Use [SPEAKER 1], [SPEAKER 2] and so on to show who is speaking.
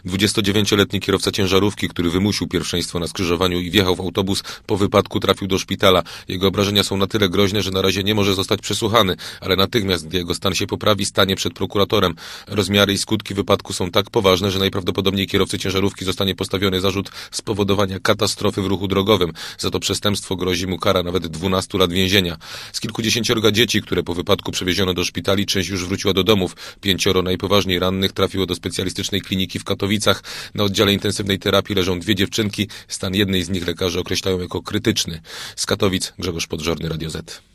[SPEAKER 1] 29-letni kierowca ciężarówki, który wymusił pierwszeństwo na skrzyżowaniu i wjechał w autobus, po wypadku trafił do szpitala. Jego obrażenia są na tyle groźne, że na razie nie może zostać przesłuchany, ale natychmiast, gdy jego stan się poprawi, stanie przed prokuratorem. Rozmiary i skutki wypadku są tak poważne, że najprawdopodobniej kierowcy ciężarówki zostanie postawiony zarzut spowodowania katastrofy w ruchu drogowym. Za to przestępstwo grozi mu kara nawet 12 lat więzienia. Z kilkudziesięciorga dzieci, które po wypadku przewieziono do szpitali, część już wróciła do domów. 5 najpoważniej rannych trafiło do specjalistycznej kliniki w Katowicach. Na oddziale intensywnej terapii leżą 2 dziewczynki. Stan jednej z nich lekarze określają jako krytyczny. Z Katowic Grzegorz Podżorny, Radio Z.